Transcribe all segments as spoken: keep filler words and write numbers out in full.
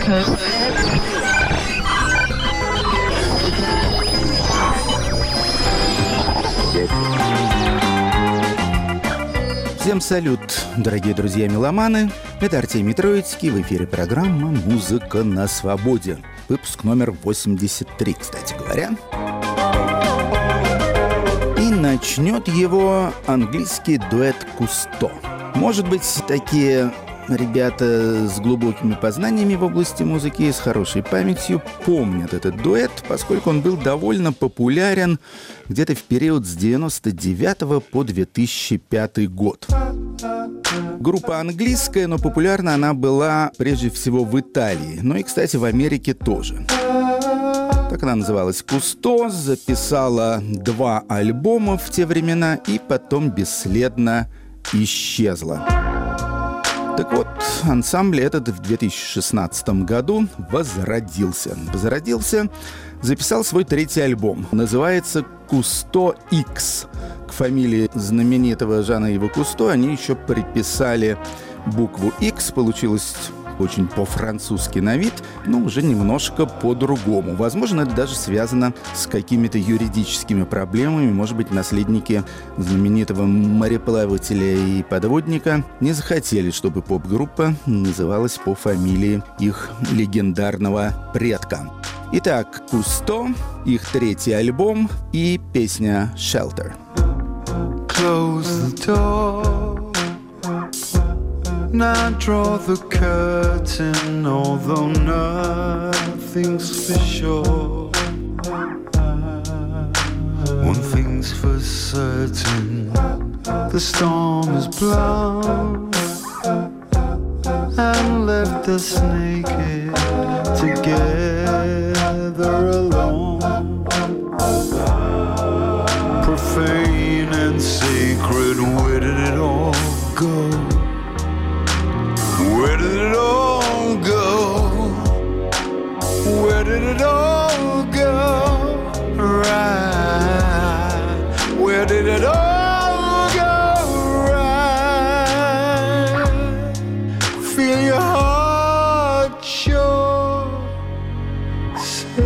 Coast. Всем салют, дорогие друзья-меломаны. Это Артемий Троицкий, в эфире программа «Музыка на свободе». Выпуск номер восемьдесят три, кстати говоря. И начнет его английский дуэт Кусто. Может быть, такие ребята с глубокими познаниями в области музыки и с хорошей памятью помнят этот дуэт, поскольку он был довольно популярен где-то в период с девяносто девятого по две тысячи пятый год. Группа английская, но популярна она была прежде всего в Италии, но и, кстати, в Америке тоже. Так она называлась «Кусто», записала два альбома в те времена и потом бесследно исчезла. Так вот, ансамбль этот в две тысячи шестнадцатом году возродился. Возродился, записал свой третий альбом. Называется «Кусто Икс». К фамилии знаменитого Жана-Ива Кусто они еще приписали букву X. Получилось очень по-французски на вид, но уже немножко по-другому. Возможно, это даже связано с какими-то юридическими проблемами. Может быть, наследники знаменитого мореплавателя и подводника не захотели, чтобы поп-группа называлась по фамилии их легендарного предка. Итак, Кусто, их третий альбом и песня «Shelter». Close the door. Now draw the curtain, although nothing's for sure. One thing's for certain, the storm has blown and left us naked together alone. Profane and sacred, where did it all go? Where did it all go? Where did it all go? Right. Where did it all go? Right. Feel your heart sure safe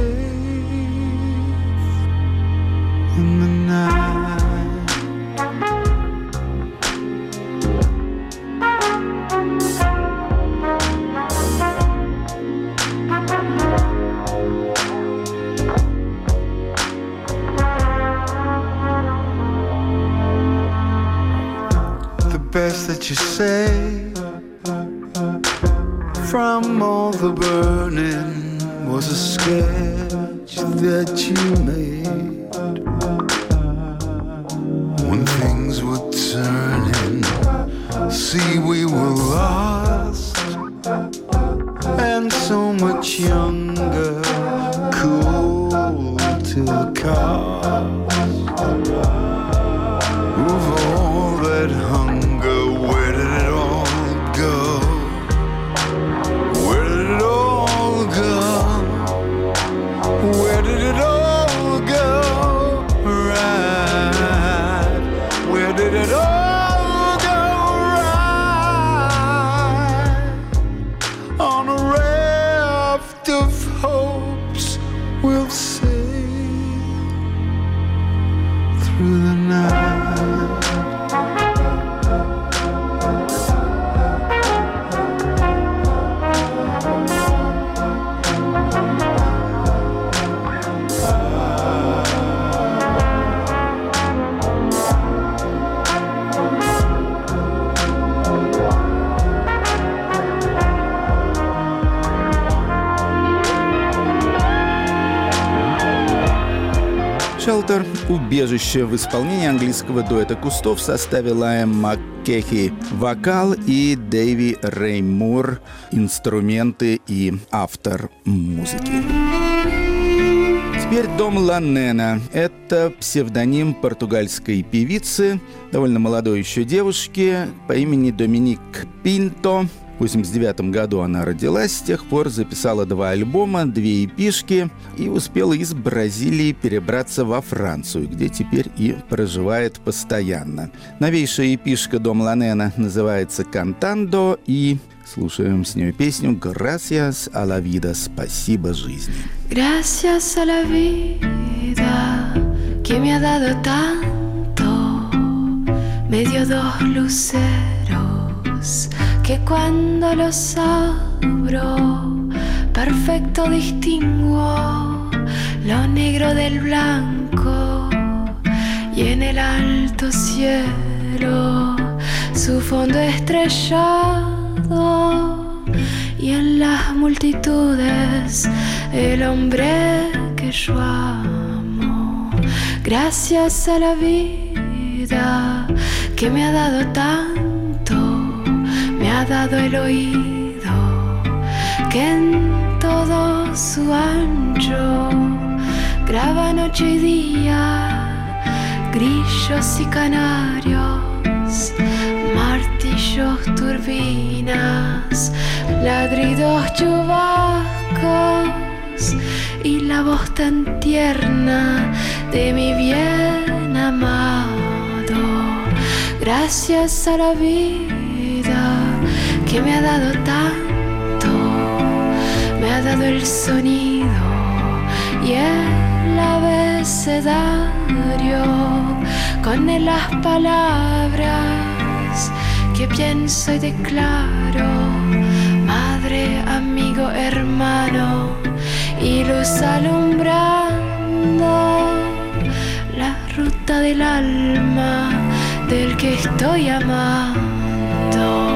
in the night. Best that you say from all the burning was a sketch that you made when things were turning. See, we were lost and so much younger, cool to the cost of all that hunger. Where did it all go? Where did it all go? Where did it all go? Right. Where did it all go? Right. On a raft of hopes we'll sail through the night. «Shelter» — «Убежище» в исполнении английского дуэта Кусто в составе Лайам Маккехи — вокал и Дэви Рэй Мур — инструменты и автор музыки. Теперь «Дом Ланена» — это псевдоним португальской певицы, довольно молодой еще девушки по имени Доминик Пинто. В восемьдесят девятом году она родилась, с тех пор записала два альбома, две эпишки и успела из Бразилии перебраться во Францию, где теперь и проживает постоянно. Новейшая эпишка «Дом Ланена» называется «Кантандо», и Слушаем с нее песню «Gracias a la vida», «Спасибо жизни». Gracias a la vida que me ha dado tanto, me dio dos luceros que cuando los abro perfecto distingo lo negro del blanco y en el alto cielo su fondo estrellado y en las multitudes el hombre que yo amo. Gracias a la vida que me ha dado tanto, me ha dado el oído que en todo su ancho graba noche y día, grillos y canarios, martillos, turbinas, ladridos, chubascos y la voz tan tierna de mi bien amado. Gracias a la vida que me ha dado tanto, me ha dado el sonido y el abecedario con él las palabras que pienso y declaro, madre, amigo, hermano, y luz alumbrando la ruta del alma del que estoy amando.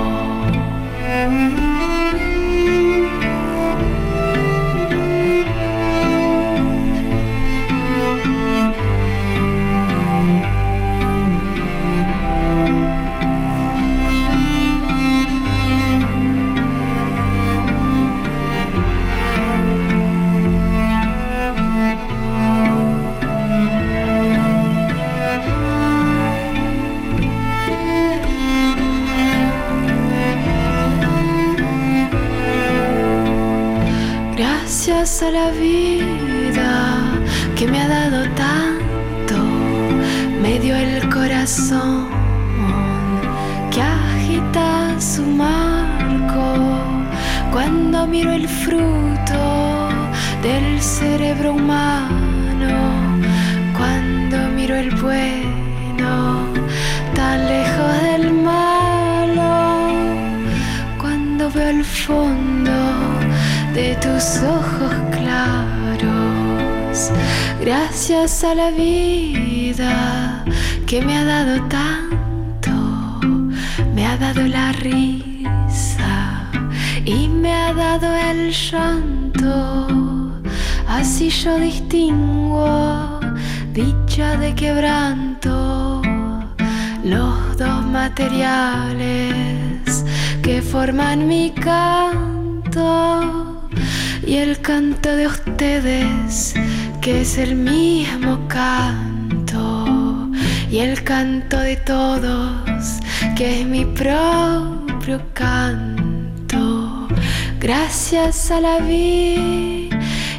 Gracias a la vida que me ha dado tanto, me dio el corazón que agita su marco cuando miro el fruto del cerebro humano, cuando miro el bueno tan lejos del malo, cuando veo el fondo de tus ojos claros. Gracias a la vida que me ha dado tanto, me ha dado la risa y me ha dado el llanto. Así yo distingo dicha de quebranto, los dos materiales que forman mi canto y el canto de ustedes, que es el mismo canto, y el canto de todos, que es mi propio canto. Gracias a la vida,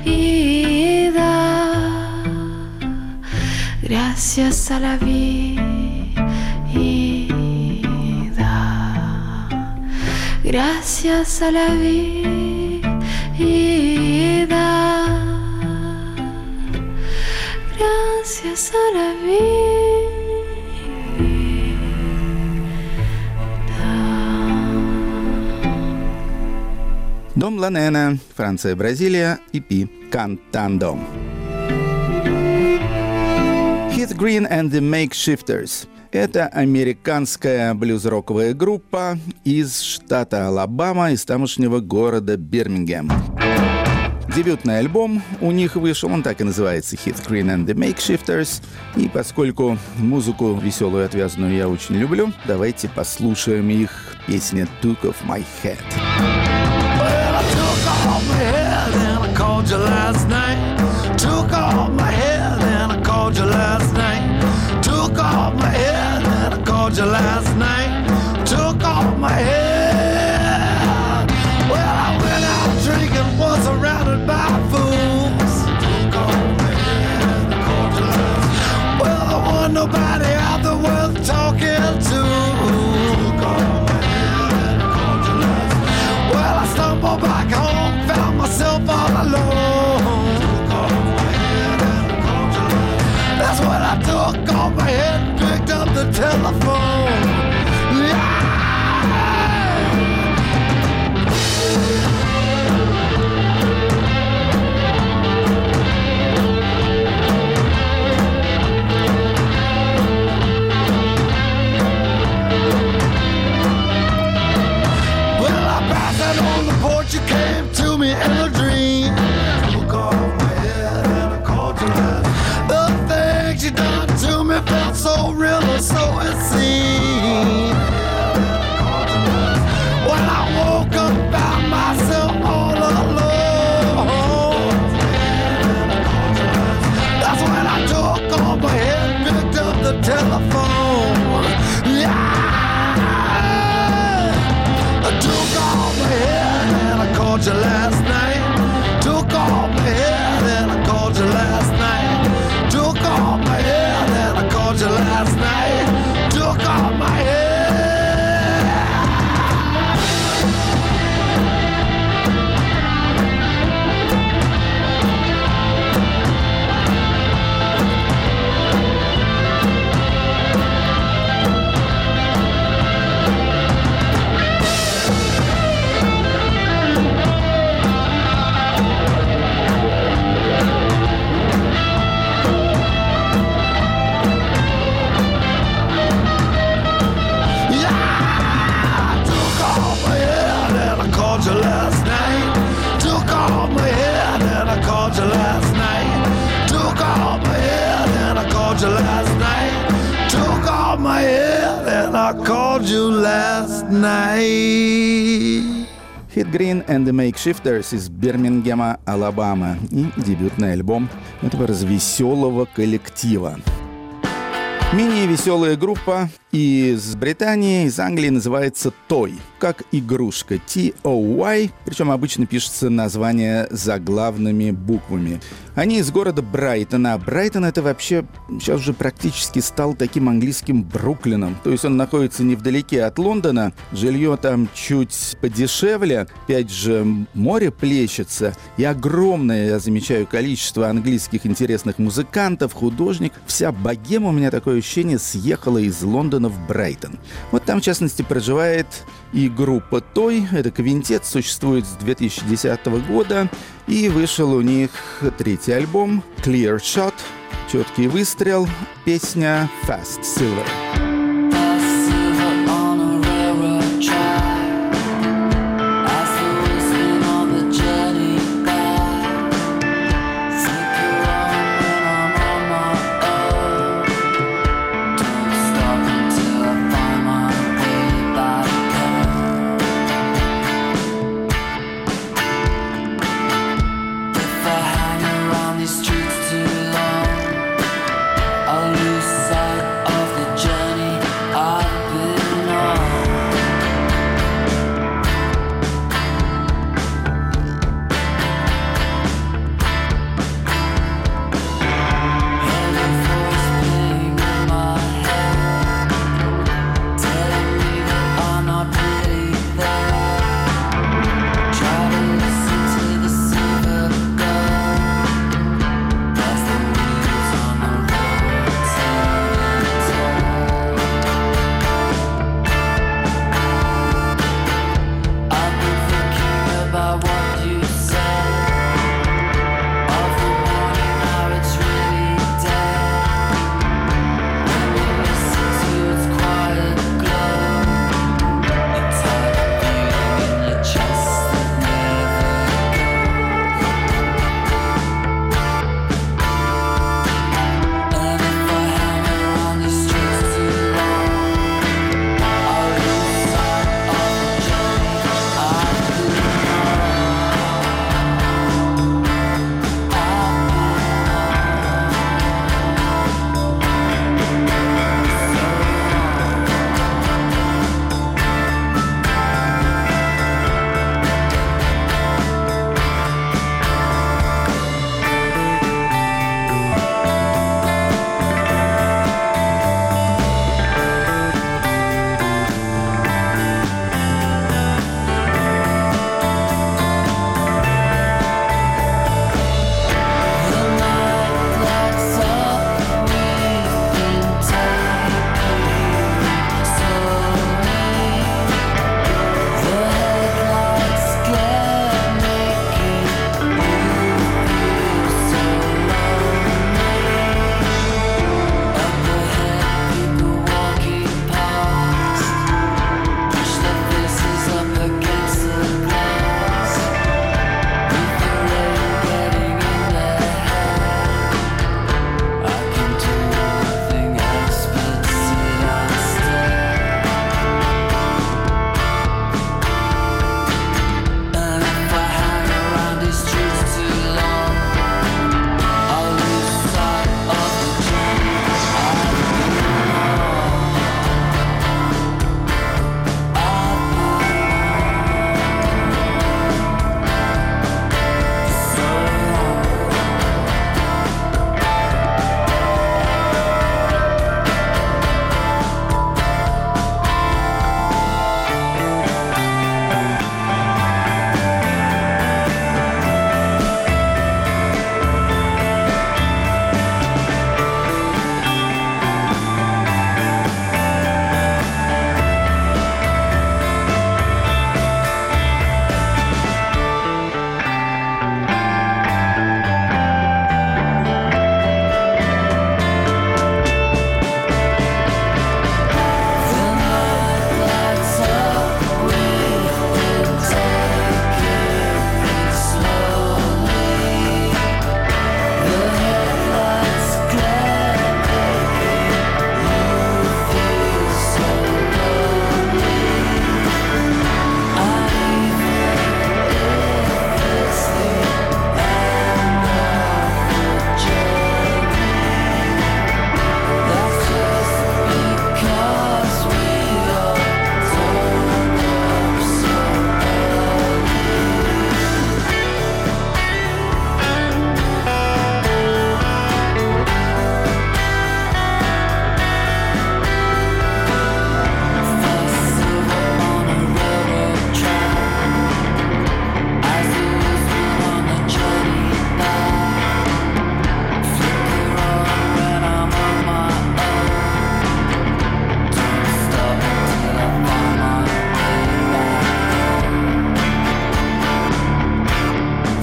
gracias a la vida, gracias a la vida. Gracias a la vida. Дом Ла Нена, Франция, Бразилия, и пи «Cantando». Heath Green and the Makeshifters. Это американская блюз-роковая группа из штата Алабама, из тамошнего города Бирмингем. Дебютный альбом у них вышел, он так и называется «Heath Green and the Makeshifters». И поскольку музыку веселую и отвязную я очень люблю, давайте послушаем их песню «Took Off My Head». Well, I took off my head and I called you last night. Took off my head and I called you last night. Took off my head and I called you last night. Took off my head. Well, I went out drinking, was surrounded by fools. Took off my head and I called you last night. Well, there wasn't nobody out there worth talking to. Took off my head and I called you last night. telephone. Yeah. Well, I passed out on the porch. You came to me in a dream. Took off my head and I called you last. The things you done to me felt so real, or so it seemed. When I woke up, found myself all alone. That's when I took off my head and picked up the telephone. Yeah, I took off my head and I called you last night. Took off my head and I called you last night. Took off my head and I called you last night. Took off my head. Хит Green and the Makeshifters из Бирмингема, Алабама, и дебютный альбом этого развеселого коллектива. Менее веселая группа из Британии, из Англии называется Toy, как игрушка, ти о уай, причем обычно пишется название заглавными буквами. Они из города Брайтона. Брайтон — это вообще сейчас уже практически стал таким английским Бруклином. То есть он находится невдалеке от Лондона, жилье там чуть подешевле, опять же море плещется, и огромное, я замечаю, количество английских интересных музыкантов, художников. Вся богема, у меня такое ощущение, съехала из Лондона в Брайтон. Вот там, в частности, проживает и группа Toy. Это квинтет, существует с две тысячи десятого года, и вышел у них третий альбом Clear Shot, четкий выстрел, песня Fast Silver. Streets too long, I'll lose sight of the journey.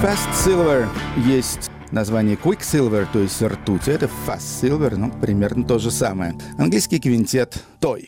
Fast Silver есть название Quicksilver, то есть ртуть. Это Fast Silver, ну, примерно то же самое. Английский квинтет Той.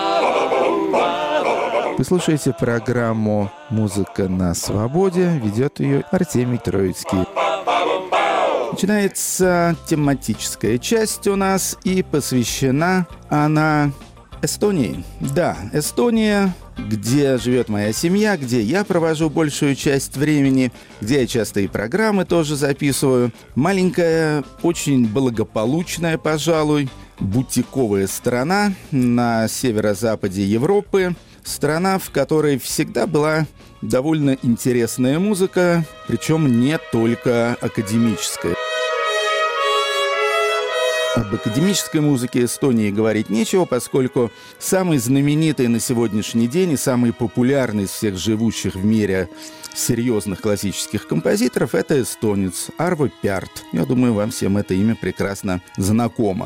Вы слушаете программу «Музыка на свободе». Ведет ее Артемий Троицкий. Начинается тематическая часть у нас, и посвящена она Эстонии. Да, Эстония, где живет моя семья, где я провожу большую часть времени, где я часто и программы тоже записываю. Маленькая, очень благополучная, пожалуй, бутиковая страна на северо-западе Европы. Страна, в которой всегда была довольно интересная музыка, причем не только академическая. Об академической музыке Эстонии говорить нечего, поскольку самый знаменитый на сегодняшний день и самый популярный из всех живущих в мире серьезных классических композиторов — это эстонец Арво Пярт. Я думаю, вам всем это имя прекрасно знакомо.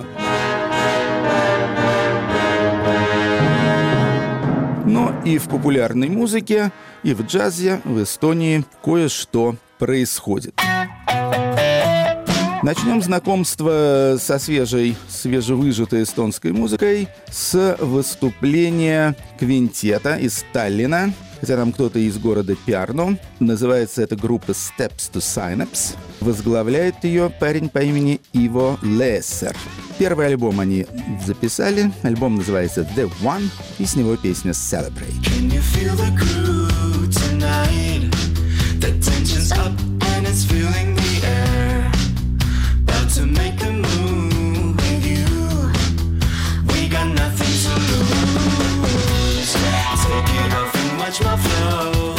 Но и в популярной музыке, и в джазе в Эстонии кое-что происходит. Начнем знакомство со свежей, свежевыжатой эстонской музыкой с выступления квинтета из Таллина. Хотя там кто-то из города Пярну. Называется эта группа Steps to Synapse. Возглавляет ее парень по имени Иво Лессер. Первый альбом они записали. Альбом называется The One, и с него песня Celebrate. Can you feel the groove tonight? The tension's up and it's filling the air. About to make a move with you. We got nothing to lose. Take it off and watch my flow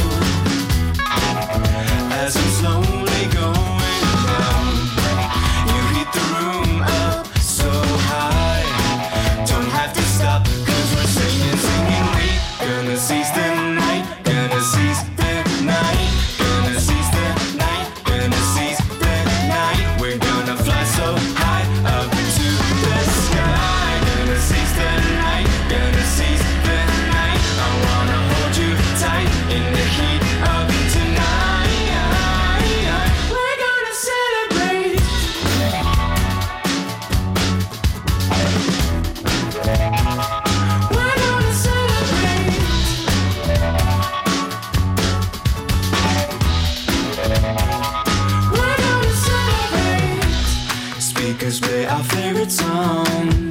as I'm slowly going down. You hit the room up so high. Don't have to stop, cause we're singing, singing. We gonna seize the night, gonna seize the night, gonna seize the night, gonna seize the night. We're gonna fly so high up to the sky. Gonna seize the night, gonna seize the night. I wanna hold you tight in the heat of tonight. We're gonna celebrate. We're gonna celebrate. We're gonna celebrate. Speakers play our favorite song.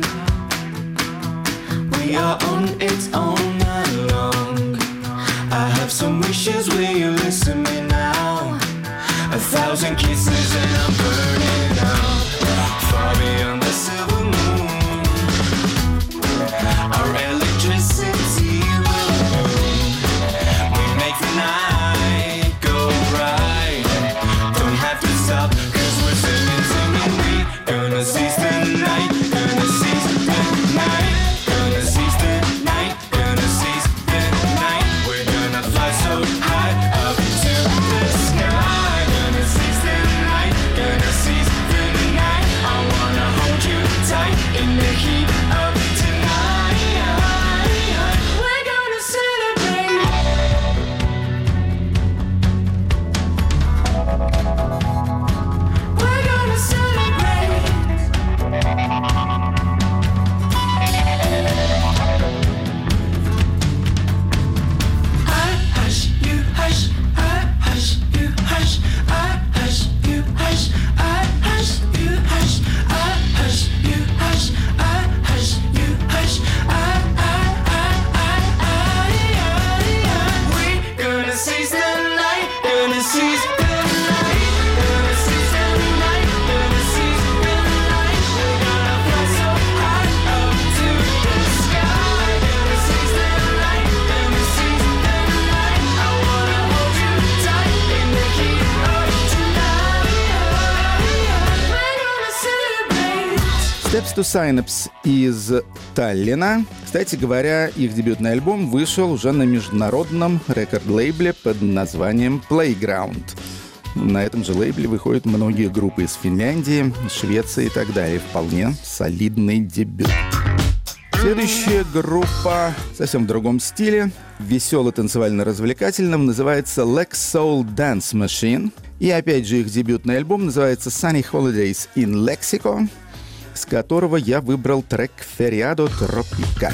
We are on it all night long. I have some wishes, will you listen me now? A thousand kisses and I'm burning out. Far beyond the silver moon, our electricity will boom. We make the night go right. Don't have to stop, cause we're singing, singing. We gonna seize the night, gonna seize the night, gonna seize the night, gonna seize the night. We're gonna fly so high up to the sky. Gonna seize the night, gonna seize the night. I wanna hold you tight in the heat of tonight. We're gonna celebrate. We're gonna celebrate. I hush, you hush. I hush, you hush. I hush, you hush. I hush, you hush. I hush, you hush. I hush, you hush. I, I, I, I, I, I. We gonna seize the night. Gonna seize the night. Gonna seize the night. Gonna seize the night. We're gonna fly so high up to the sky. Gonna seize the night. Gonna seize the night. I wanna hold you tight in the heat of tonight. We're gonna celebrate. Steps to Synapse из Таллина. Кстати говоря, их дебютный альбом вышел уже на международном рекорд-лейбле под названием Playground. На этом же лейбле выходят многие группы из Финляндии, Швеции и так далее. Вполне солидный дебют. Следующая группа совсем в другом стиле, весело-танцевально-развлекательном, называется Lex Soul Dance Machine. И опять же их дебютный альбом называется Sunny Holidays in Lexico, с которого я выбрал трек Feriado Tropical.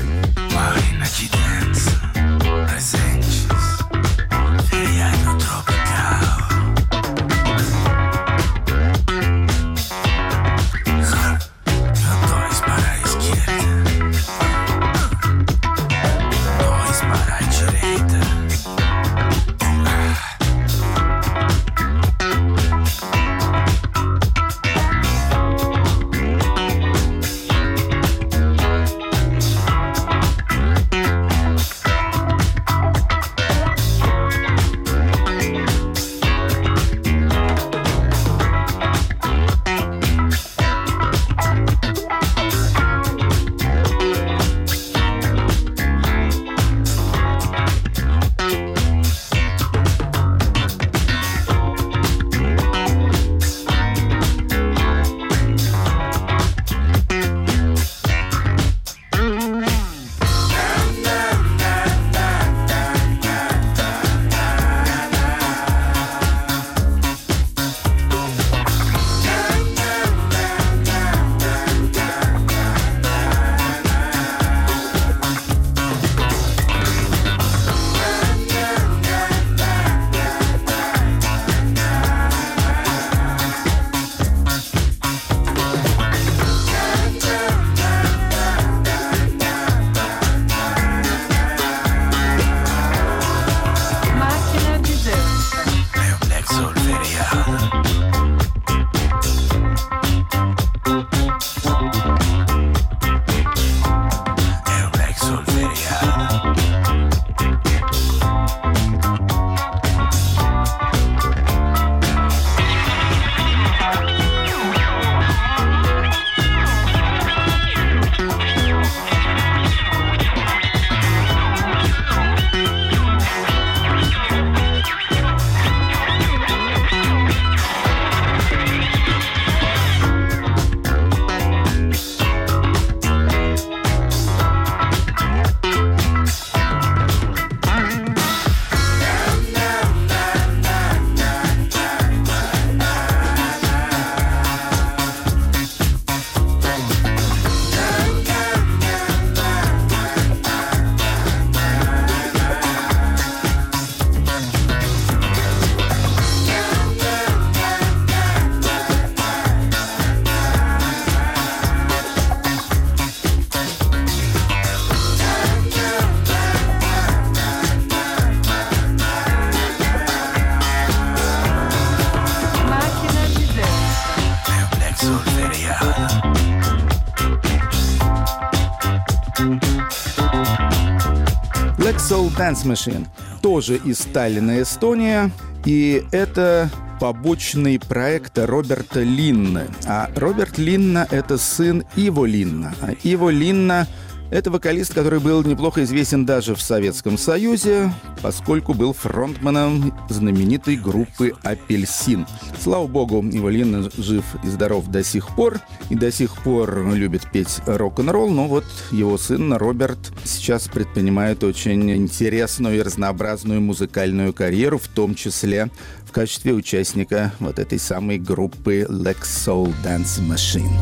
Lexol Dance Machine, тоже из Таллина, Эстония, и это побочный проект Роберта Линна. А Роберт Линна — это сын Иво Линна. А Иво Линна — это вокалист, который был неплохо известен даже в Советском Союзе, поскольку был фронтменом знаменитой группы «Апельсин». Слава богу, Иво Линна жив и здоров до сих пор, и до сих пор любит петь рок-н-ролл, но вот его сын Роберт сейчас предпринимает очень интересную и разнообразную музыкальную карьеру, в том числе в качестве участника вот этой самой группы Lexol Dance Machine.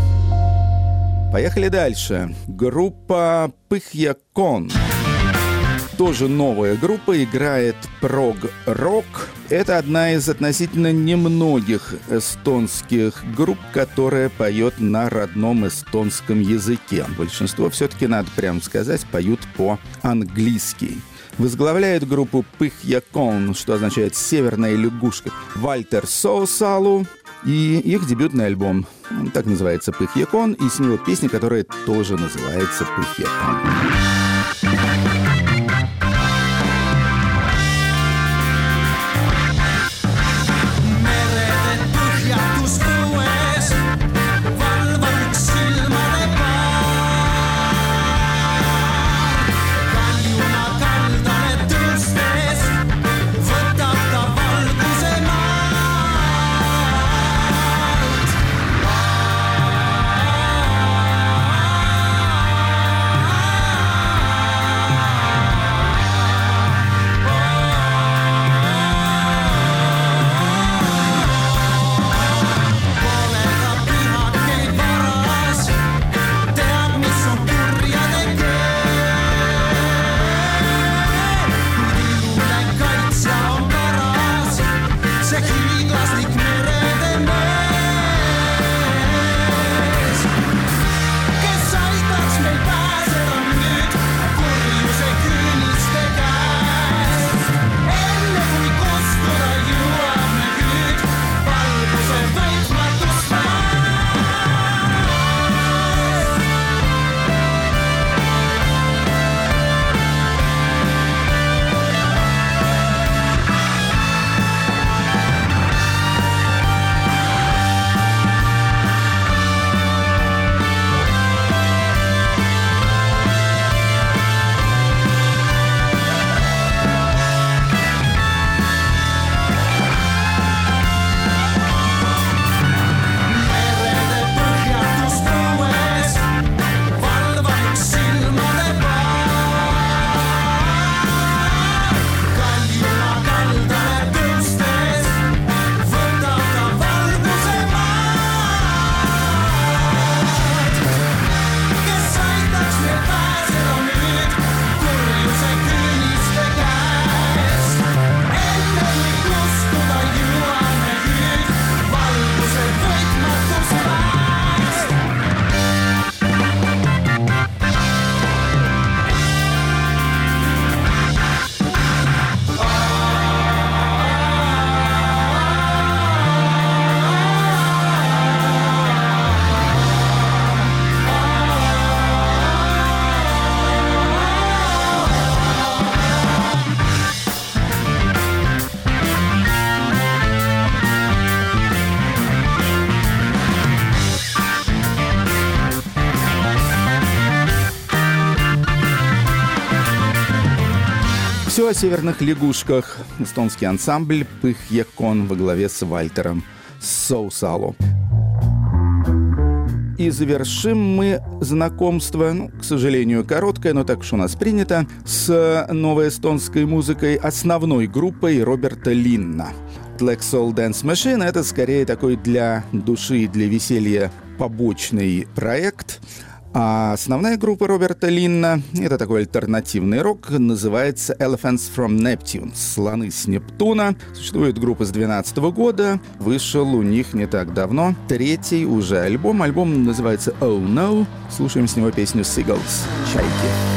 Поехали дальше. Группа Pyhakon. Тоже новая группа, играет прог-рок. Это одна из относительно немногих эстонских групп, которая поет на родном эстонском языке. Большинство, все-таки, надо прямо сказать, поют по-английски. Возглавляет группу Pyhakon, что означает «северная лягушка», Вальтер Соусалу. И их дебютный альбом, он так называется, Pyhakon, и с него песня, которая тоже называется Pyhakon. Ah Все о северных лягушках. Эстонский ансамбль «Пыхьякон» во главе с Вальтером Соусало. И завершим мы знакомство, ну, к сожалению, короткое, но так уж у нас принято, с новой эстонской музыкой основной группой Роберта Линна. Black Soul Dance Machine — это скорее такой для души и для веселья побочный проект. А основная группа Роберта Линна — это такой альтернативный рок, называется Elephants from Neptune, слоны с Нептуна. Существует группа с две тысячи двенадцатого года, вышел у них не так давно третий уже альбом. Альбом называется Oh No. Слушаем с него песню Seagulls, «Чайки».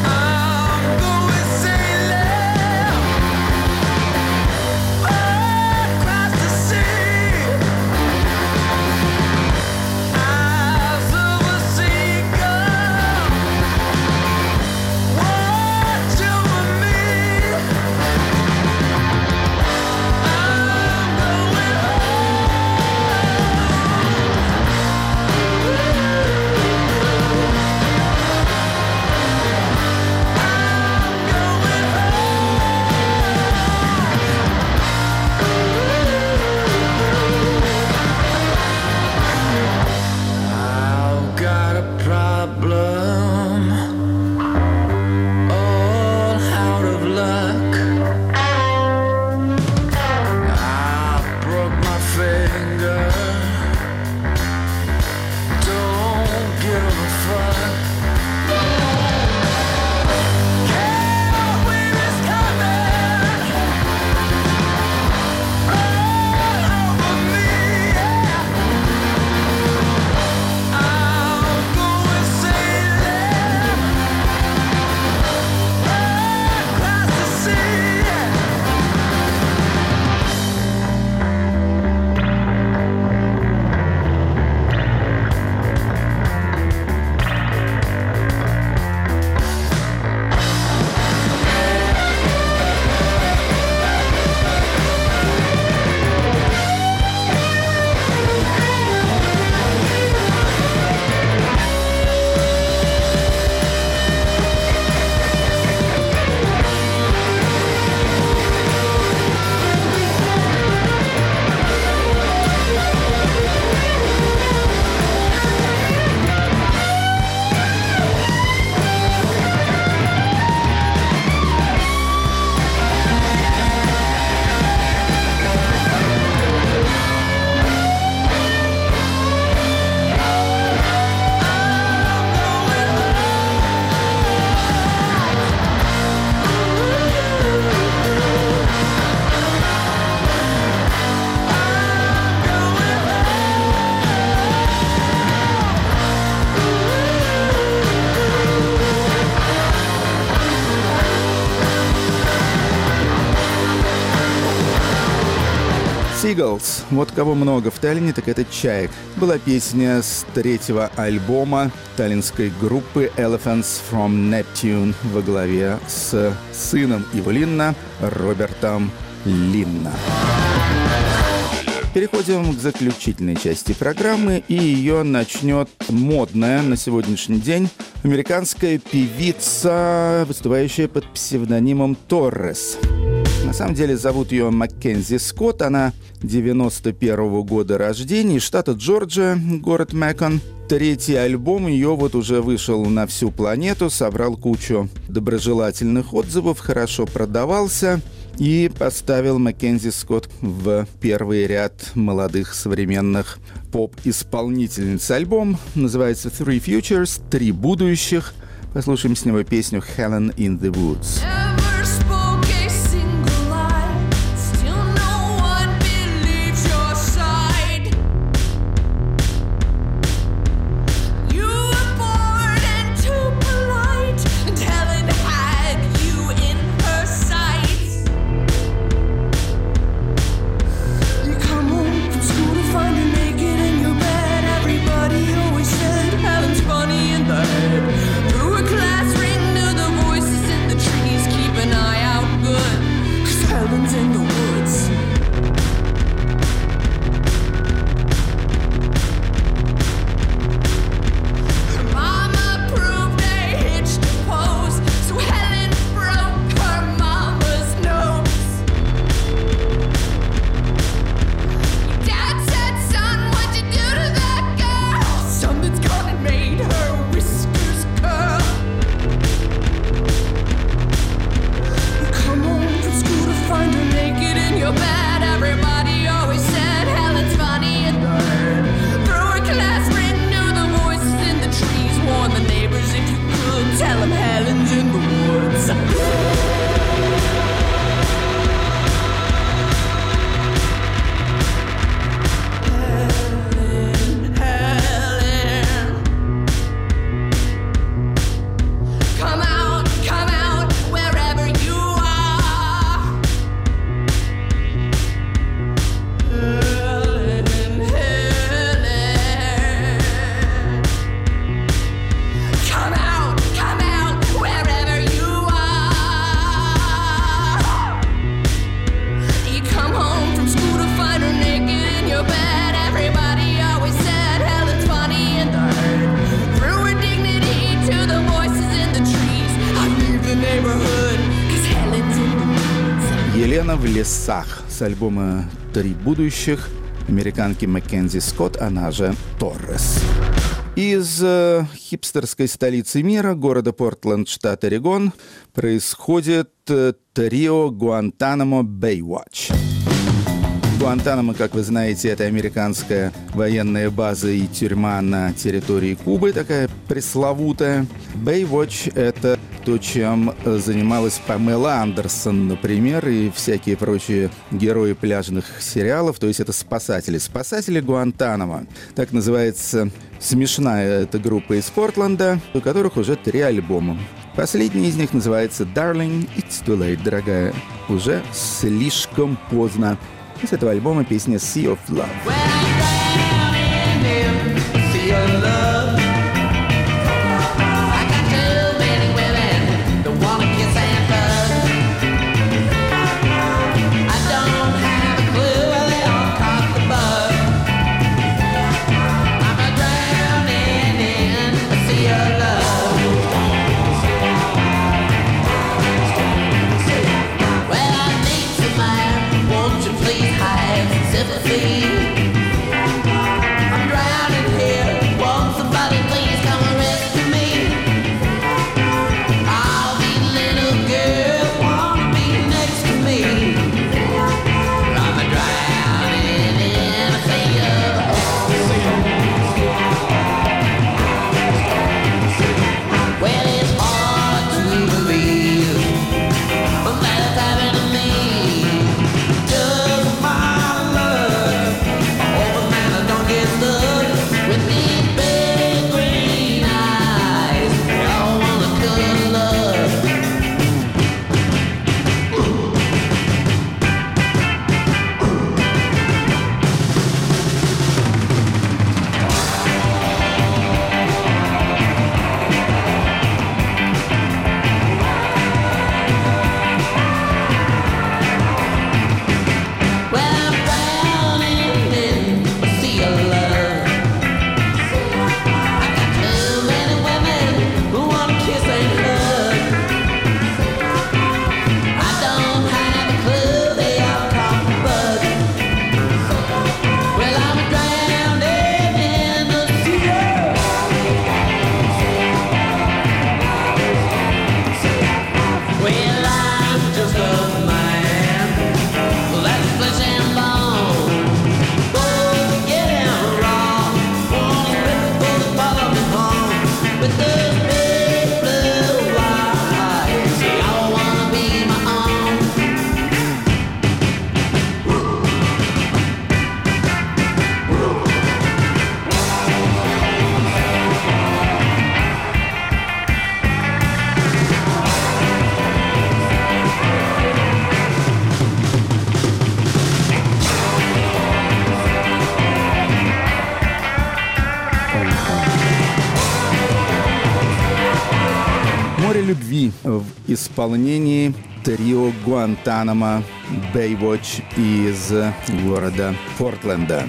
Seagulls. Вот кого много в Таллине, так это чаек. Была песня с третьего альбома таллинской группы Elephants from Neptune во главе с сыном Иво Линна, Робертом Линна. Переходим к заключительной части программы, и ее начнет модная на сегодняшний день американская певица, выступающая под псевдонимом Торрес. На самом деле зовут ее Маккензи Скотт, она девяносто первого года рождения, из штата Джорджия, город Мэкон. Третий альбом ее вот уже вышел на всю планету, собрал кучу доброжелательных отзывов, хорошо продавался и поставил Маккензи Скотт в первый ряд молодых современных поп-исполнительниц. Альбом называется Three Futures, «Три будущих». Послушаем с него песню «Helen in the Woods». Through a glass ring to the voices in the trees, keep «Охрана в лесах» с альбома «Три будущих» американки Маккензи Скотт, она же Торрес. Из э, хипстерской столицы мира, города Портленд, штат Орегон, происходит э, трио Гуантанамо Бэйвотч. Гуантанамо, как вы знаете, это американская военная база и тюрьма на территории Кубы, такая пресловутая. Бэйвотч — это то, чем занималась Памела Андерсон, например, и всякие прочие герои пляжных сериалов, то есть это спасатели. Спасатели Гуантанамо. Так называется смешная эта группа из Портленда, у которых уже три альбома. Последний из них называется «Darling, it's too late», дорогая, уже слишком поздно. Из этого альбома песня «Sea of Love». любви в исполнении трио Гуантанамо Бэйвотч из города Портленда.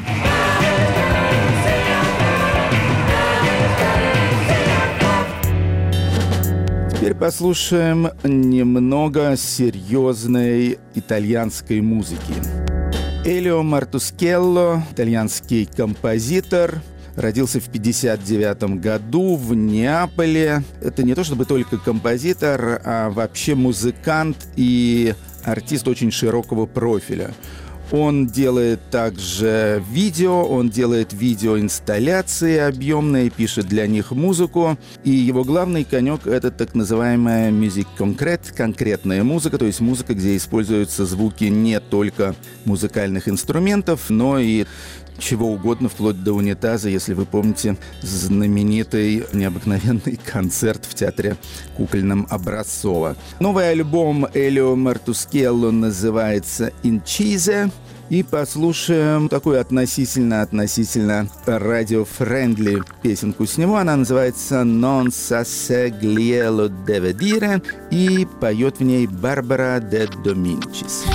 Теперь послушаем немного серьезной итальянской музыки. Элио Мартускелло, итальянский композитор, родился в пятьдесят девятом году в Неаполе. Это не то чтобы только композитор, а вообще музыкант и артист очень широкого профиля. Он делает также видео, он делает видеоинсталляции объемные, пишет для них музыку. И его главный конек — это так называемая music concrete, конкретная музыка, то есть музыка, где используются звуки не только музыкальных инструментов, но и чего угодно, вплоть до унитаза, если вы помните знаменитый необыкновенный концерт в театре кукольном Образцово. Новый альбом Элио Мартускелло называется «Incise». И послушаем такую относительно-относительно радио-френдли песенку с него. Она называется «Non sa se glielo deve dire» и поет в ней Барбара де Доминчис.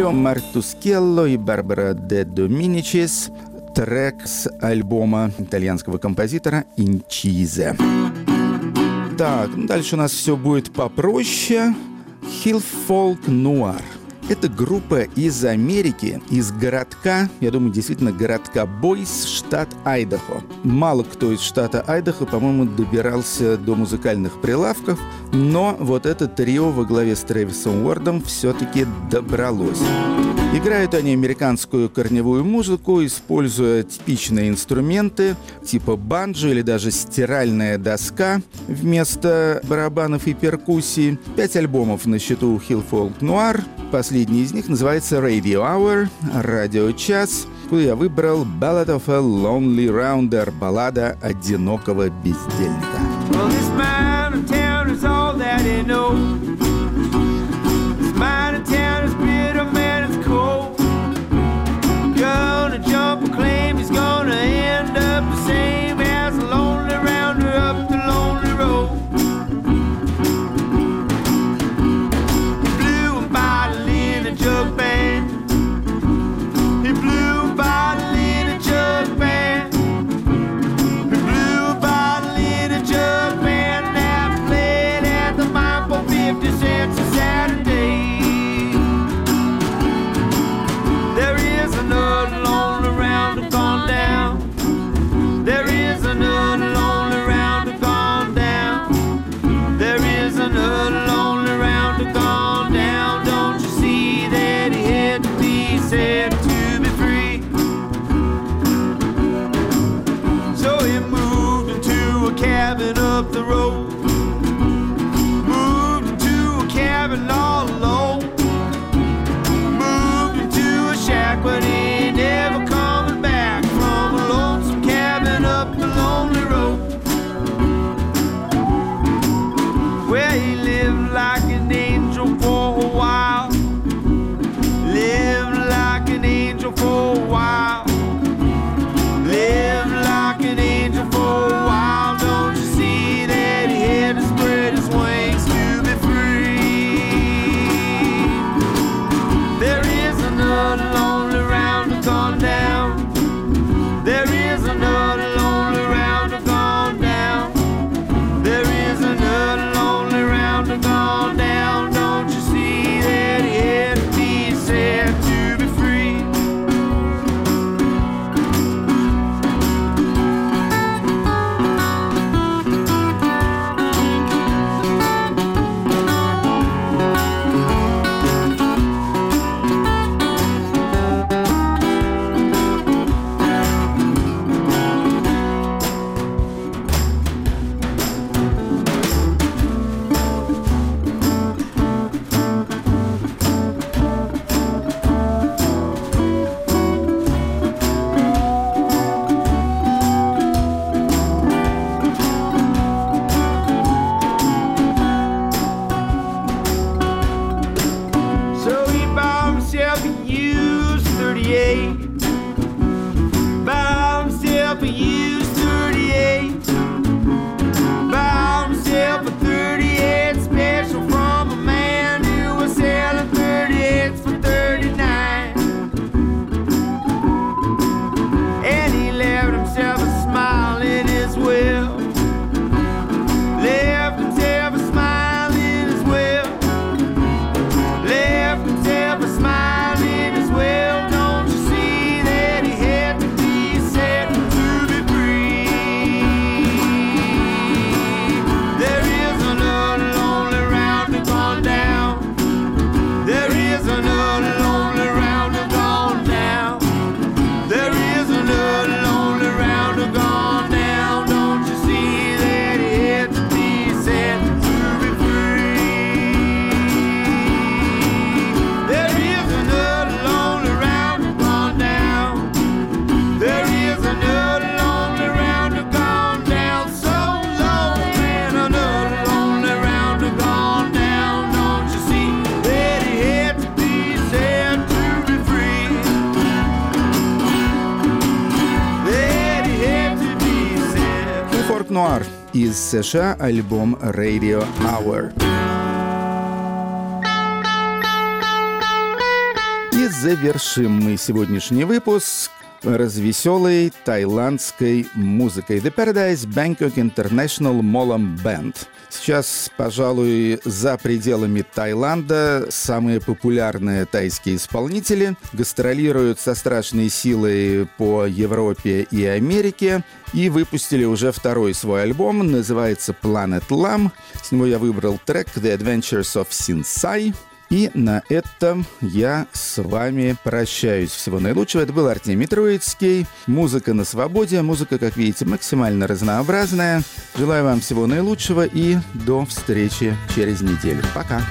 Эмилио Мартускелло и Барбара де Доминичис. Трек с альбома итальянского композитора «Инчизе». Так, дальше у нас все будет попроще. Hill Folk Noir. Это группа из Америки, из городка, я думаю, действительно городка Бойс, штат Айдахо. Мало кто из штата Айдахо, по-моему, добирался до музыкальных прилавков, но вот это трио во главе с Трэвисом Уордом все-таки добралось. Играют они американскую корневую музыку, используя типичные инструменты типа банджо или даже стиральная доска вместо барабанов и перкуссии. Пять альбомов на счету Hill Folk Noir. Последний из них называется Radio Hour, радиочас, куда я выбрал Ballad of a Lonely Rounder, баллада одинокого бездельника. Well, this man in town is all that he knows. This man in town is bitter, man, it's cold. Gonna jump a claim, he's gonna end up the same as a lonely rounder up the lonely road. Jug band. He blew a bottle in a jug band. He blew a bottle in a jug band. Now played at the mine for fifty cents a Saturday. There is another lonely rounder gone down. There is another lonely rounder gone down. There is another lonely rounder gone down. Don't you see that he had to be set to be free? So he moved into a cabin up the road. Moved into a cabin all alone. Moved into a shack, but he ain't never coming back from a lonesome cabin up the lonely road. Where he lived like an angel for a while. Lived like an angel for a while. Lived like an angel for a while. Don't you see that he had to spread his wings to be free? There is another lonely rounder gone down. There is another lonely rounder gone down. There is another lonely rounder gone down. Don't you see that he had to be set to be free? So he bought himself a used thirty-eight. Bought himself a used thirty-eight. Bought himself a thirty-eight special from a man who was selling thirty-eights for thirty-nine. And he left himself a smile in his will. Left himself a smile in his will. Left himself a smile in his will. Don't you see that he had to be set to be free? There is another lonely rounder gone down. There is another lonely rounder gone down. There is another lonely rounder gone down. Don't you see that he had to be set to be free? There is another lonely rounder gone down. There is another lonely rounder gone down. So lonely, and another lonely rounder gone down. Don't you see that he had to be set to be free? That he had to be set. Hill Folk Noir из США, альбом Radio Hour. завершим мы сегодняшний выпуск развеселой тайландской музыкой. The Paradise Bangkok International Molam Band. Сейчас, пожалуй, за пределами Таиланда самые популярные тайские исполнители гастролируют со страшной силой по Европе и Америке и выпустили уже второй свой альбом, называется Planet Lam. С него я выбрал трек The Adventures of Sinsai. И на этом я с вами прощаюсь. Всего наилучшего. Это был Артемий Троицкий. Музыка на свободе. Музыка, как видите, максимально разнообразная. Желаю вам всего наилучшего и до встречи через неделю. Пока.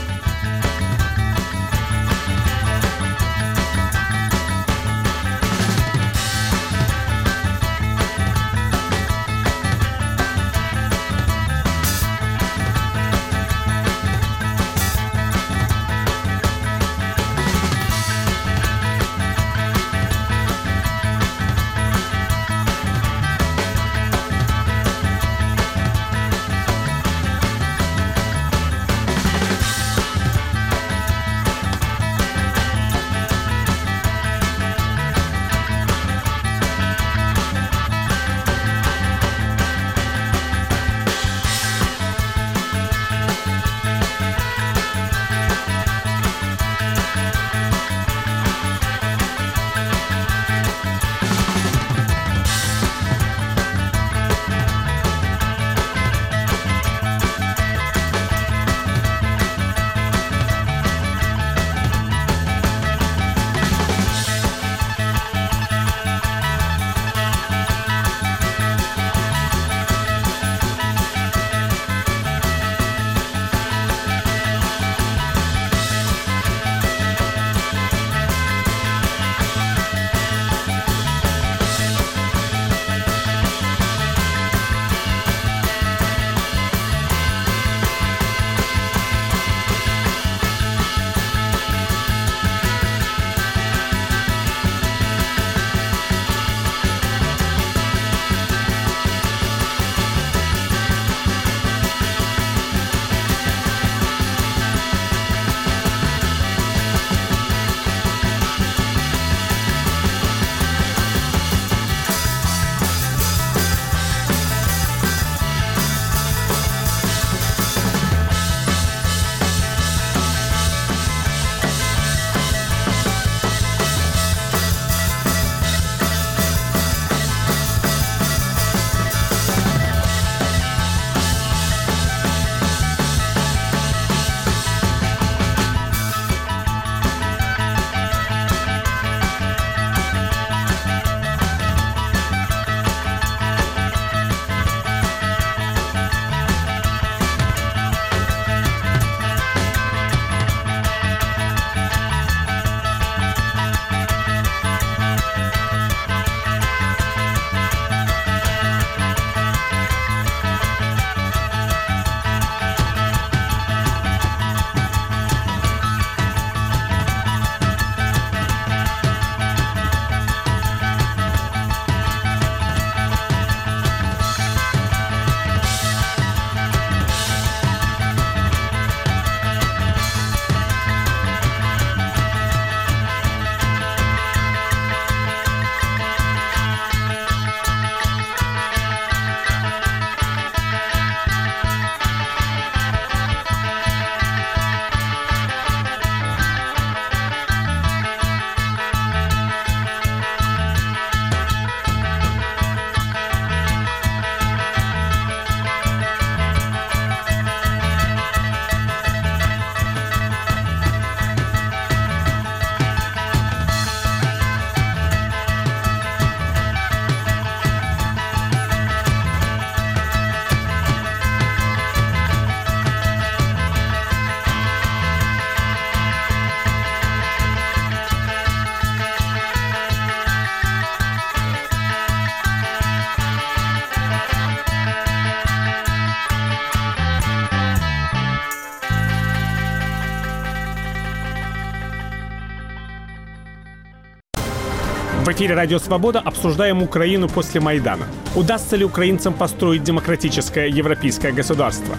В эфире «Радио Свобода» обсуждаем Украину после Майдана. Удастся ли украинцам построить демократическое европейское государство?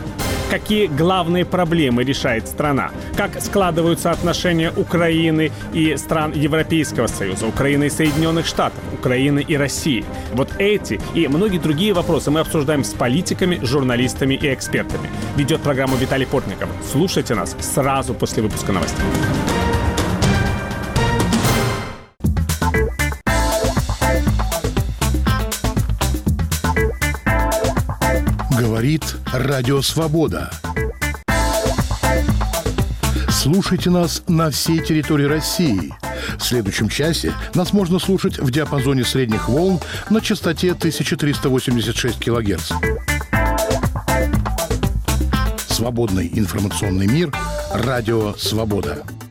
какие главные проблемы решает страна, как складываются отношения Украины и стран Европейского Союза, Украины и Соединенных Штатов, Украины и России. Вот эти и многие другие вопросы мы обсуждаем с политиками, журналистами и экспертами. Ведет программу Виталий Портников. Слушайте нас сразу после выпуска новостей. Говорит Радио Свобода. Слушайте нас на всей территории России. В следующем часе нас можно слушать в диапазоне средних волн на частоте тысяча триста восемьдесят шесть килогерц. Свободный информационный мир. Радио Свобода.